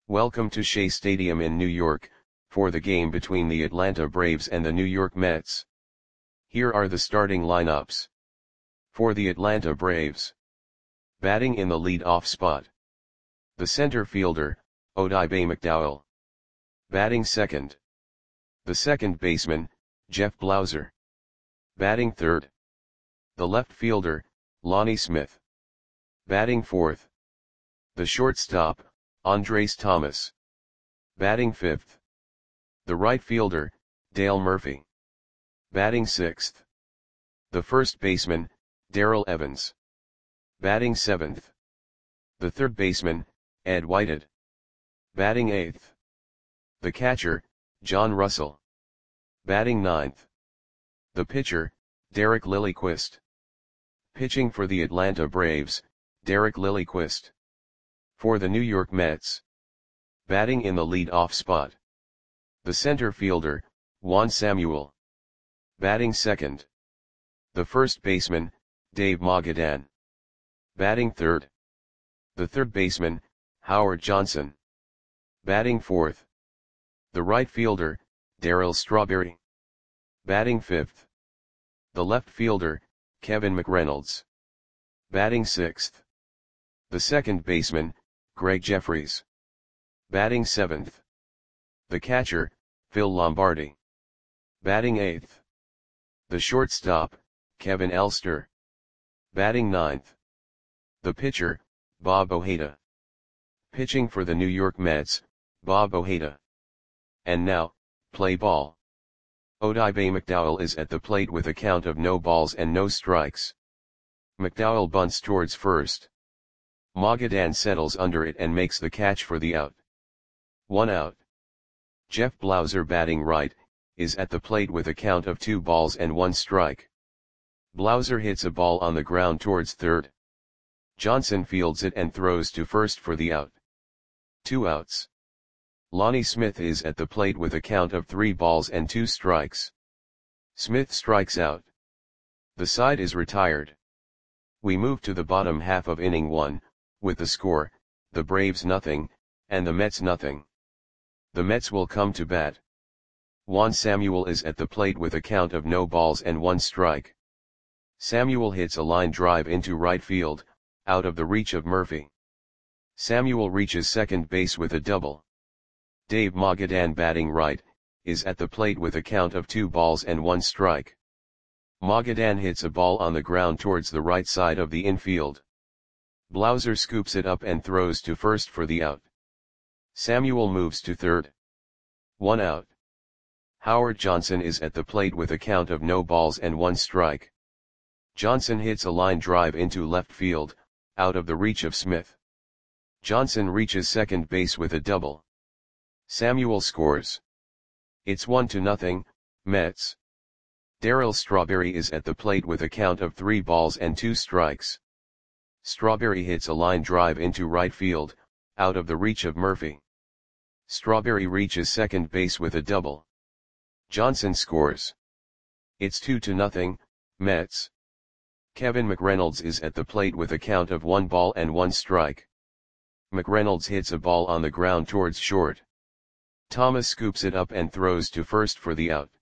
Welcome to Shea Stadium in New York, for the game between the Atlanta Braves and the New York Mets. Here are the starting lineups. For the Atlanta Braves. Batting in the lead-off spot. The center fielder, Odibe McDowell. Batting second. The second baseman, Jeff Blauser. Batting third. The left fielder, Lonnie Smith. Batting fourth. The shortstop, Andres Thomas. Batting fifth. The right fielder, Dale Murphy. Batting sixth. The first baseman, Darrell Evans. Batting seventh. The third baseman, Ed Whitehead. Batting eighth. The catcher, John Russell. Batting ninth. The pitcher, Derek Lilliquist. Pitching for the Atlanta Braves, Derek Lilliquist. For the New York Mets. Batting in the lead-off spot. The center fielder, Juan Samuel. Batting second. The first baseman, Dave Magadan. Batting third. The third baseman, Howard Johnson. Batting fourth. The right fielder, Darryl Strawberry. Batting fifth. The left fielder, Kevin McReynolds. Batting sixth. The second baseman, Greg Jeffries. Batting seventh. The catcher, Phil Lombardi. Batting eighth. The shortstop, Kevin Elster. Batting ninth. The pitcher, Bob Ojeda. Pitching for the New York Mets, Bob Ojeda. And now, play ball. Odibe McDowell is at the plate with a count of no balls and no strikes. McDowell bunts towards first. Magadan settles under it and makes the catch for the out. 1 out. Jeff Blauser, batting right, is at the plate with a count of 2 balls and 1 strike. Blauser hits a ball on the ground towards third. Johnson fields it and throws to first for the out. 2 outs. Lonnie Smith is at the plate with a count of 3 balls and 2 strikes. Smith strikes out. The side is retired. We move to the bottom half of inning 1, with the score, the Braves nothing, and the Mets nothing. The Mets will come to bat. Juan Samuel is at the plate with a count of no balls and 1 strike. Samuel hits a line drive into right field, out of the reach of Murphy. Samuel reaches second base with a double. Dave Magadan, batting right, is at the plate with a count of 2 balls and 1 strike. Magadan hits a ball on the ground towards the right side of the infield. Blauser scoops it up and throws to first for the out. Samuel moves to third. 1 out. Howard Johnson is at the plate with a count of no balls and 1 strike. Johnson hits a line drive into left field, out of the reach of Smith. Johnson reaches second base with a double. Samuel scores. It's 1-0, Mets. Darryl Strawberry is at the plate with a count of 3 balls and 2 strikes. Strawberry hits a line drive into right field, out of the reach of Murphy. Strawberry reaches second base with a double. Johnson scores. It's 2-0, Mets. Kevin McReynolds is at the plate with a count of 1 ball and 1 strike. McReynolds hits a ball on the ground towards short. Thomas scoops it up and throws to first for the out.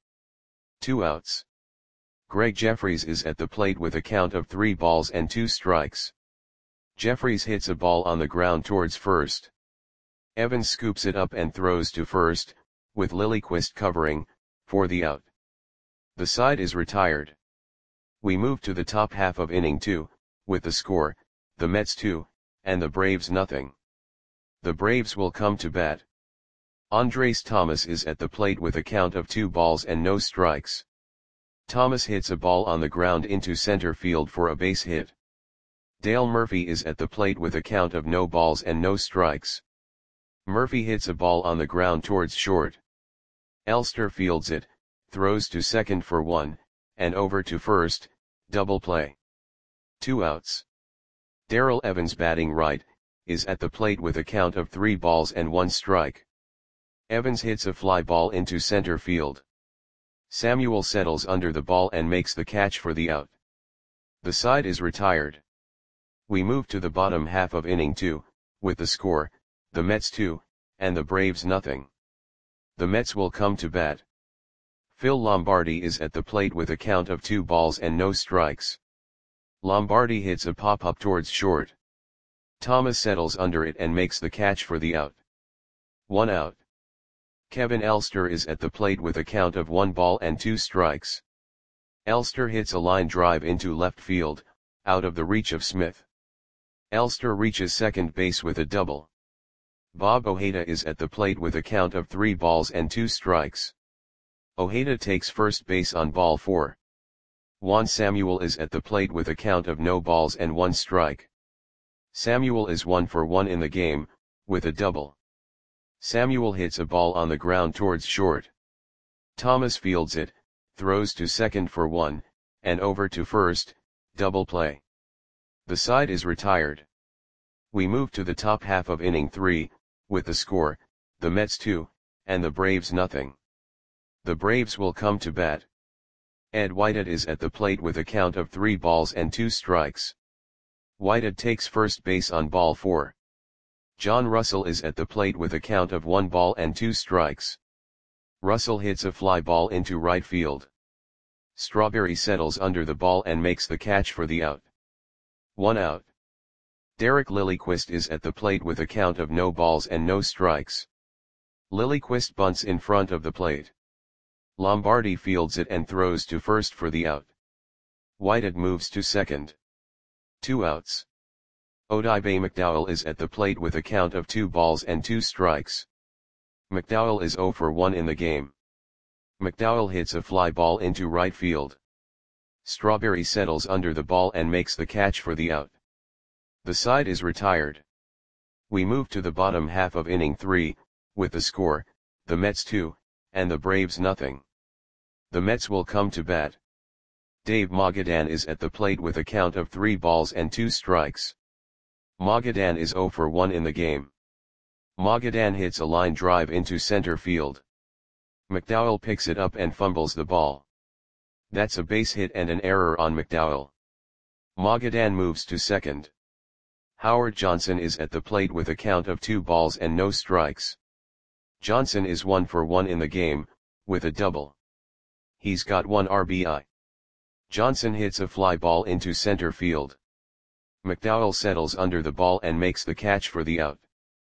2 outs. Greg Jeffries is at the plate with a count of 3 balls and 2 strikes. Jeffries hits a ball on the ground towards first. Evans scoops it up and throws to first, with Lilliquist covering, for the out. The side is retired. We move to the top half of inning 2, with the score, the Mets 2, and the Braves nothing. The Braves will come to bat. Andres Thomas is at the plate with a count of 2 balls and no strikes. Thomas hits a ball on the ground into center field for a base hit. Dale Murphy is at the plate with a count of no balls and no strikes. Murphy hits a ball on the ground towards short. Elster fields it, throws to second for 1, and over to first, double play. 2 outs. Darrell Evans, batting right, is at the plate with a count of 3 balls and 1 strike. Evans hits a fly ball into center field. Samuel settles under the ball and makes the catch for the out. The side is retired. We move to the bottom half of inning 2, with the score, the Mets 2, and the Braves nothing. The Mets will come to bat. Phil Lombardi is at the plate with a count of 2 balls and no strikes. Lombardi hits a pop-up towards short. Thomas settles under it and makes the catch for the out. 1 out. Kevin Elster is at the plate with a count of 1 ball and 2 strikes. Elster hits a line drive into left field, out of the reach of Smith. Elster reaches second base with a double. Bob Ojeda is at the plate with a count of 3 balls and 2 strikes. Ojeda takes first base on ball 4. Juan Samuel is at the plate with a count of no balls and 1 strike. Samuel is 1 for 1 in the game, with a double. Samuel hits a ball on the ground towards short. Thomas fields it, throws to second for 1, and over to first, double play. The side is retired. We move to the top half of inning 3, with the score, the Mets 2, and the Braves nothing. The Braves will come to bat. Ed Whitehead is at the plate with a count of 3 balls and 2 strikes. Whitehead takes first base on ball 4. John Russell is at the plate with a count of 1 ball and 2 strikes. Russell hits a fly ball into right field. Strawberry settles under the ball and makes the catch for the out. 1 out. Derek Lilliquist is at the plate with a count of no balls and no strikes. Lilliquist bunts in front of the plate. Lombardi fields it and throws to first for the out. Whitehead moves to second. 2 outs. Odibe McDowell is at the plate with a count of 2 balls and 2 strikes. McDowell is 0 for 1 in the game. McDowell hits a fly ball into right field. Strawberry settles under the ball and makes the catch for the out. The side is retired. We move to the bottom half of inning 3, with the score, the Mets 2, and the Braves nothing. The Mets will come to bat. Dave Magadan is at the plate with a count of 3 balls and 2 strikes. Magadan is 0 for 1 in the game. Magadan hits a line drive into center field. McDowell picks it up and fumbles the ball. That's a base hit and an error on McDowell. Magadan moves to second. Howard Johnson is at the plate with a count of 2 balls and no strikes. Johnson is 1 for 1 in the game, with a double. He's got 1 RBI. Johnson hits a fly ball into center field. McDowell settles under the ball and makes the catch for the out.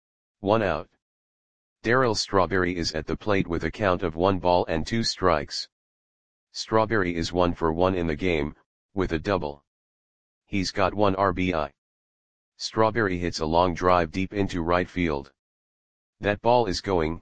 1 out. Darryl Strawberry is at the plate with a count of 1 ball and 2 strikes. Strawberry is 1 for 1 in the game, with a double. He's got 1 RBI. Strawberry hits a long drive deep into right field. That ball is gone.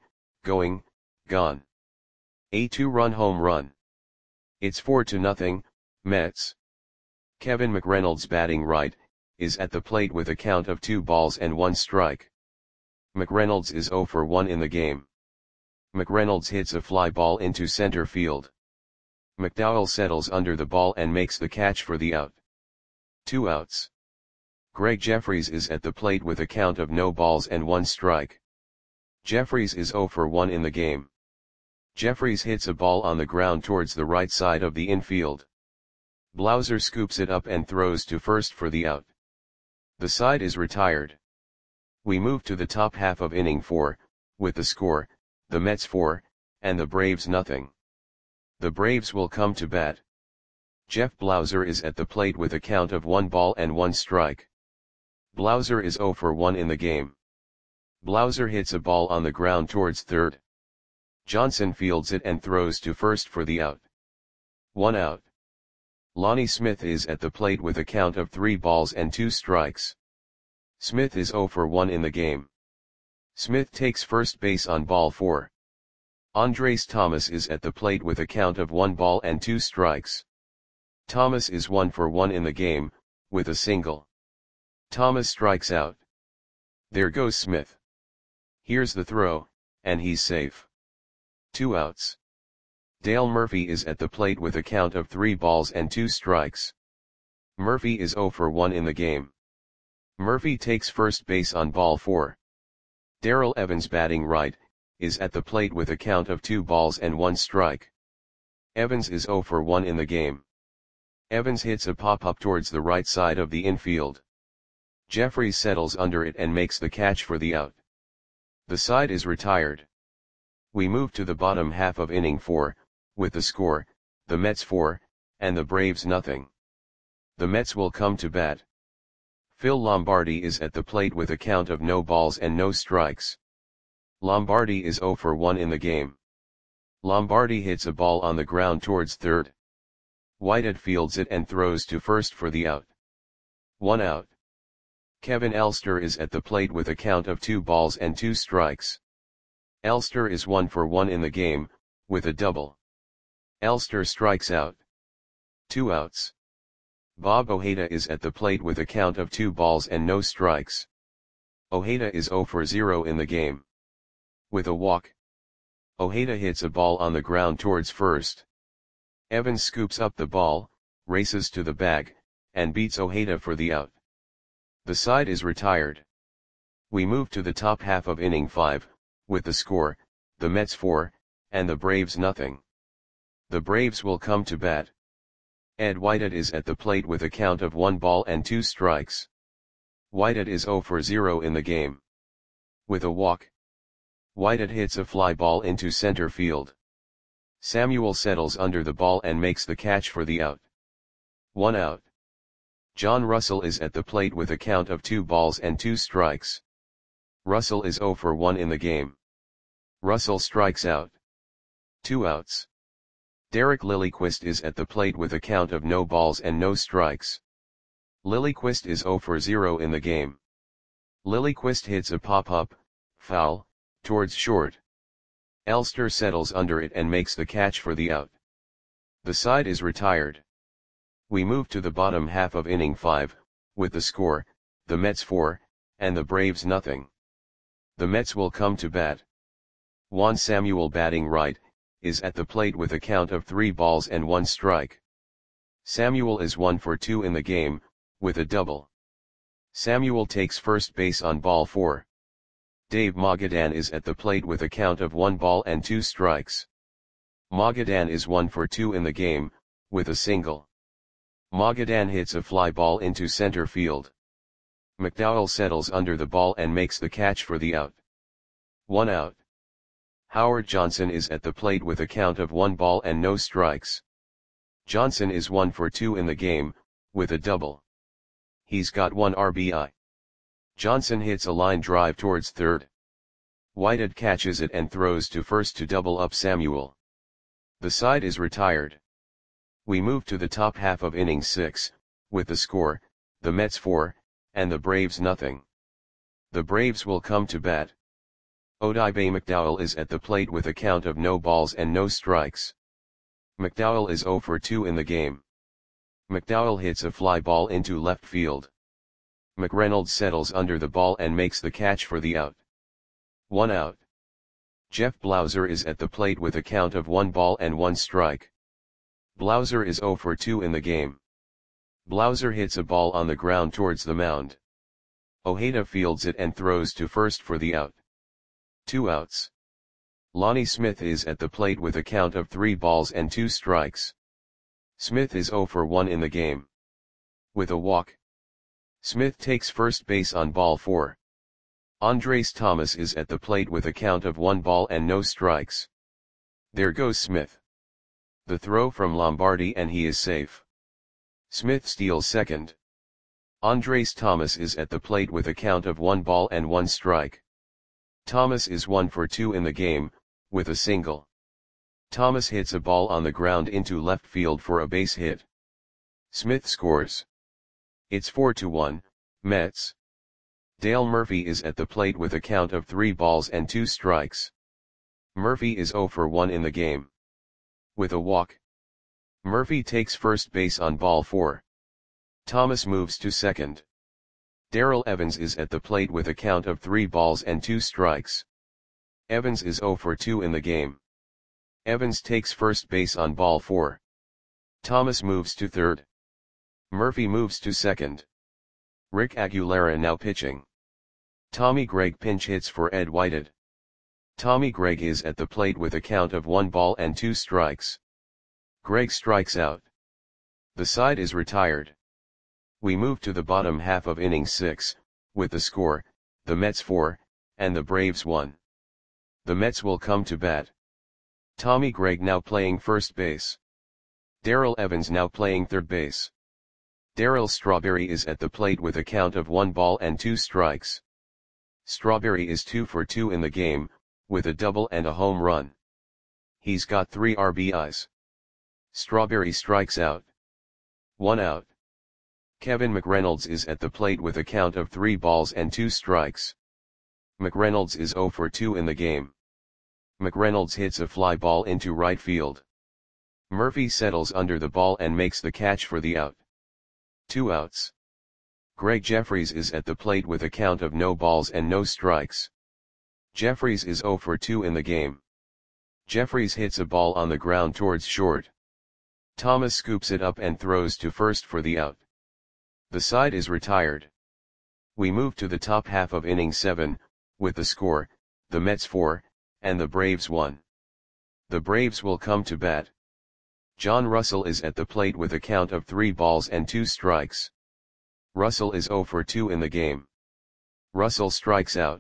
A 2-run home run. It's 4-0, Mets. Kevin McReynolds batting right, is at the plate with a count of 2 balls and 1 strike. McReynolds is 0 for 1 in the game. McReynolds hits a fly ball into center field. McDowell settles under the ball and makes the catch for the out. 2 outs. Greg Jeffries is at the plate with a count of no balls and 1 strike. Jeffries is 0 for 1 in the game. Jeffries hits a ball on the ground towards the right side of the infield. Blauser scoops it up and throws to first for the out. The side is retired. We move to the top half of inning 4, with the score, the Mets 4, and the Braves nothing. The Braves will come to bat. Jeff Blauser is at the plate with a count of 1 ball and 1 strike. Blauser is 0 for 1 in the game. Blauser hits a ball on the ground towards third. Johnson fields it and throws to first for the out. 1 out. Lonnie Smith is at the plate with a count of 3 balls and 2 strikes. Smith is 0 for 1 in the game. Smith takes first base on ball 4. Andres Thomas is at the plate with a count of 1 ball and 2 strikes. Thomas is 1 for 1 in the game, with a single. Thomas strikes out. There goes Smith. Here's the throw, and he's safe. 2 outs. Dale Murphy is at the plate with a count of 3 balls and 2 strikes. Murphy is 0 for 1 in the game. Murphy takes first base on ball 4. Darrell Evans batting right, is at the plate with a count of 2 balls and 1 strike. Evans is 0 for 1 in the game. Evans hits a pop-up towards the right side of the infield. Jeffries settles under it and makes the catch for the out. The side is retired. We move to the bottom half of inning 4, with the score, the Mets 4, and the Braves nothing. The Mets will come to bat. Phil Lombardi is at the plate with a count of no balls and no strikes. Lombardi is 0 for 1 in the game. Lombardi hits a ball on the ground towards third. Whitehead fields it and throws to first for the out. 1 out. Kevin Elster is at the plate with a count of 2 balls and 2 strikes. Elster is 1 for 1 in the game, with a double. Elster strikes out. 2 outs. Bob Ojeda is at the plate with a count of 2 balls and no strikes. Ojeda is 0 for 0 in the game. With a walk. Ojeda hits a ball on the ground towards first. Evans scoops up the ball, races to the bag, and beats Ojeda for the out. The side is retired. We move to the top half of inning 5, with the score, the Mets 4, and the Braves nothing. The Braves will come to bat. Ed Whitehead is at the plate with a count of 1 ball and 2 strikes. Whitehead is 0 for 0 in the game. With a walk. Whitehead hits a fly ball into center field. Samuel settles under the ball and makes the catch for the out. 1 out. John Russell is at the plate with a count of 2 balls and 2 strikes. Russell is 0 for 1 in the game. Russell strikes out. 2 outs. Derek Lilliquist is at the plate with a count of no balls and no strikes. Lilliquist is 0 for 0 in the game. Lilliquist hits a pop-up, foul, towards short. Elster settles under it and makes the catch for the out. The side is retired. We move to the bottom half of inning 5, with the score, the Mets 4, and the Braves nothing. The Mets will come to bat. Juan Samuel, batting right, is at the plate with a count of 3 balls and 1 strike. Samuel is 1 for 2 in the game, with a double. Samuel takes first base on ball 4. Dave Magadan is at the plate with a count of 1 ball and 2 strikes. Magadan is 1 for 2 in the game, with a single. Magadan hits a fly ball into center field. McDowell settles under the ball and makes the catch for the out. 1 out. Howard Johnson is at the plate with a count of 1 ball and no strikes. Johnson is 1 for 2 in the game, with a double. He's got 1 RBI. Johnson hits a line drive towards third. Whitehead catches it and throws to first to double up Samuel. The side is retired. We move to the top half of inning 6, with the score, the Mets 4, and the Braves nothing. The Braves will come to bat. Odibe McDowell is at the plate with a count of no balls and no strikes. McDowell is 0 for 2 in the game. McDowell hits a fly ball into left field. McReynolds settles under the ball and makes the catch for the out. 1 out. Jeff Blauser is at the plate with a count of 1 ball and 1 strike. Blauser is 0 for 2 in the game. Blauser hits a ball on the ground towards the mound. Ojeda fields it and throws to first for the out. 2 outs. Lonnie Smith is at the plate with a count of 3 balls and 2 strikes. Smith is 0 for 1 in the game. With a walk. Smith takes first base on ball 4. Andres Thomas is at the plate with a count of 1 ball and no strikes. There goes Smith. The throw from Lombardi and he is safe. Smith steals second. Andres Thomas is at the plate with a count of 1 ball and 1 strike. Thomas is 1 for 2 in the game, with a single. Thomas hits a ball on the ground into left field for a base hit. Smith scores. It's 4-1, Mets. Dale Murphy is at the plate with a count of 3 balls and 2 strikes. Murphy is 0 for 1 in the game. With a walk. Murphy takes first base on ball 4. Thomas moves to second. Darrell Evans is at the plate with a count of 3 balls and 2 strikes. Evans is 0 for 2 in the game. Evans takes first base on ball 4. Thomas moves to third. Murphy moves to second. Rick Aguilera now pitching. Tommy Gregg pinch hits for Ed Whitehead. Tommy Gregg is at the plate with a count of 1 ball and 2 strikes. Gregg strikes out. The side is retired. We move to the bottom half of inning 6, with the score, the Mets 4, and the Braves won. The Mets will come to bat. Tommy Gregg now playing first base. Darrell Evans now playing third base. Darryl Strawberry is at the plate with a count of 1 ball and 2 strikes. Strawberry is 2 for 2 in the game, with a double and a home run. He's got 3 RBIs. Strawberry strikes out. 1 out. Kevin McReynolds is at the plate with a count of 3 balls and 2 strikes. McReynolds is 0 for 2 in the game. McReynolds hits a fly ball into right field. Murphy settles under the ball and makes the catch for the out. 2 outs. Greg Jeffries is at the plate with a count of no balls and no strikes. Jeffries is 0 for 2 in the game. Jeffries hits a ball on the ground towards short. Thomas scoops it up and throws to first for the out. The side is retired. We move to the top half of inning 7, with the score, the Mets 4, and the Braves 1. The Braves will come to bat. John Russell is at the plate with a count of 3 balls and 2 strikes. Russell is 0 for 2 in the game. Russell strikes out.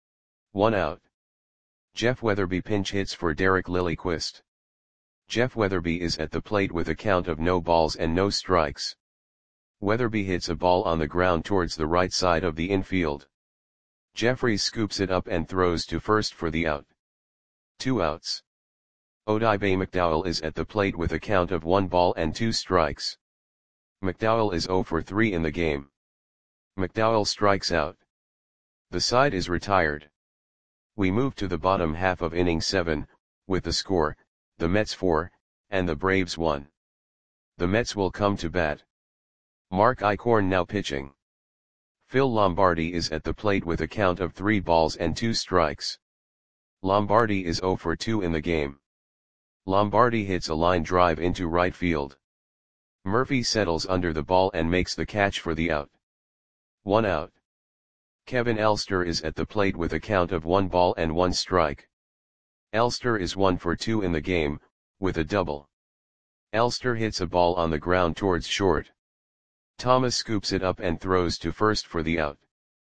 1 out. Jeff Weatherby pinch hits for Derek Lilliquist. Jeff Weatherby is at the plate with a count of no balls and no strikes. Weatherby hits a ball on the ground towards the right side of the infield. Jeffries scoops it up and throws to first for the out. 2 outs. Odibe McDowell is at the plate with a count of 1 ball and 2 strikes. McDowell is 0 for 3 in the game. McDowell strikes out. The side is retired. We move to the bottom half of inning 7, with the score, the Mets 4, and the Braves 1. The Mets will come to bat. Mark Eichhorn now pitching. Phil Lombardi is at the plate with a count of 3 balls and 2 strikes. Lombardi is 0 for 2 in the game. Lombardi hits a line drive into right field. Murphy settles under the ball and makes the catch for the out. 1 out. Kevin Elster is at the plate with a count of 1 ball and 1 strike. Elster is 1 for 2 in the game, with a double. Elster hits a ball on the ground towards short. Thomas scoops it up and throws to first for the out.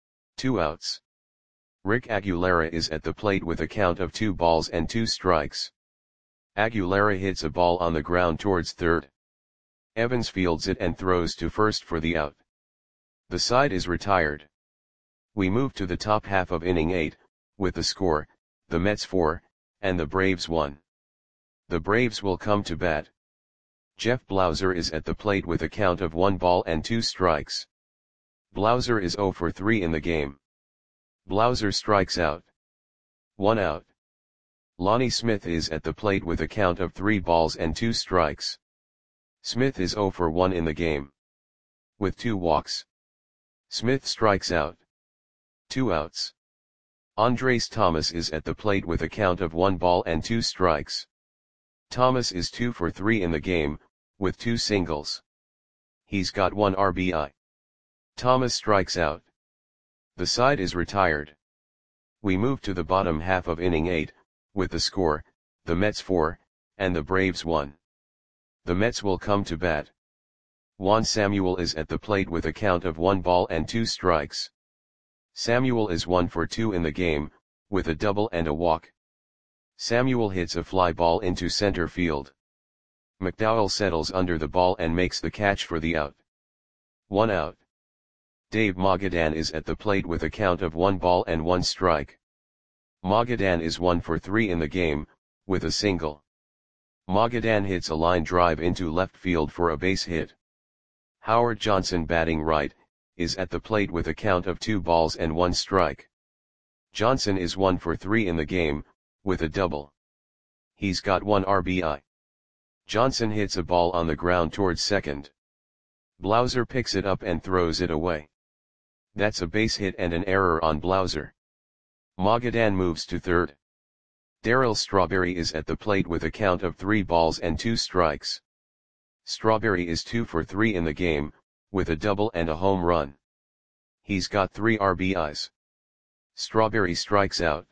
2 outs. Rick Aguilera is at the plate with a count of 2 balls and 2 strikes. Aguilera hits a ball on the ground towards third. Evans fields it and throws to first for the out. The side is retired. We move to the top half of inning 8, with the score, the Mets 4, and the Braves 1. The Braves will come to bat. Jeff Blauser is at the plate with a count of 1 ball and 2 strikes. Blauser is 0 for 3 in the game. Blauser strikes out. 1 out. Lonnie Smith is at the plate with a count of 3 balls and 2 strikes. Smith is 0 for 1 in the game. With 2 walks. Smith strikes out. 2 outs. Andres Thomas is at the plate with a count of 1 ball and 2 strikes. Thomas is 2 for 3 in the game, with 2 singles. He's got 1 RBI. Thomas strikes out. The side is retired. We move to the bottom half of inning 8, with the score, the Mets 4, and the Braves 1. The Mets will come to bat. Juan Samuel is at the plate with a count of 1 ball and 2 strikes. Samuel is 1 for 2 in the game, with a double and a walk. Samuel hits a fly ball into center field. McDowell settles under the ball and makes the catch for the out. 1 out. Dave Magadan is at the plate with a count of 1 ball and 1 strike. Magadan is 1 for 3 in the game, with a single. Magadan hits a line drive into left field for a base hit. Howard Johnson, batting right, is at the plate with a count of 2 balls and 1 strike. Johnson is 1 for 3 in the game, with a double. He's got 1 RBI. Johnson hits a ball on the ground towards second. Blauser picks it up and throws it away. That's a base hit and an error on Blauser. Magadan moves to third. Darryl Strawberry is at the plate with a count of 3 balls and 2 strikes. Strawberry is 2 for 3 in the game, with a double and a home run. He's got 3 RBIs. Strawberry strikes out.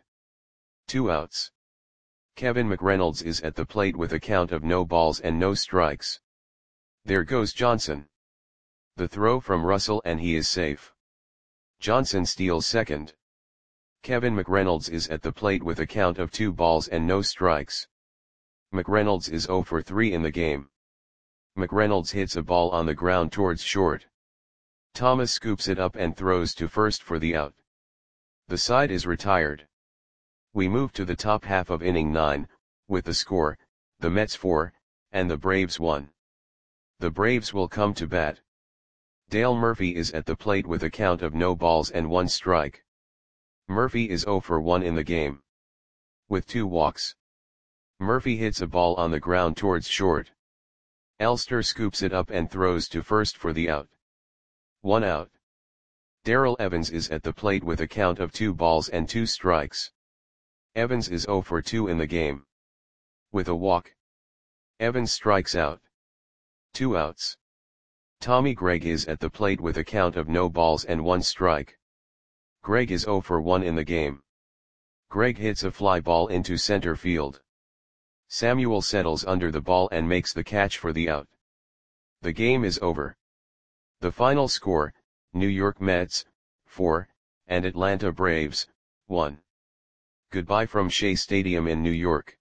2 outs. Kevin McReynolds is at the plate with a count of no balls and no strikes. There goes Johnson. The throw from Russell and he is safe. Johnson steals second. Kevin McReynolds is at the plate with a count of 2 balls and no strikes. McReynolds is 0 for 3 in the game. McReynolds hits a ball on the ground towards short. Thomas scoops it up and throws to first for the out. The side is retired. We move to the top half of inning 9, with the score, the Mets 4, and the Braves 1. The Braves will come to bat. Dale Murphy is at the plate with a count of no balls and 1 strike. Murphy is 0 for 1 in the game. With 2 walks. Murphy hits a ball on the ground towards short. Elster scoops it up and throws to first for the out. 1 out. Darrell Evans is at the plate with a count of 2 balls and 2 strikes. Evans is 0 for 2 in the game. With a walk. Evans strikes out. 2 outs. Tommy Gregg is at the plate with a count of no balls and 1 strike. Gregg is 0 for 1 in the game. Gregg hits a fly ball into center field. Samuel settles under the ball and makes the catch for the out. The game is over. The final score, New York Mets, 4, and Atlanta Braves, 1. Goodbye from Shea Stadium in New York.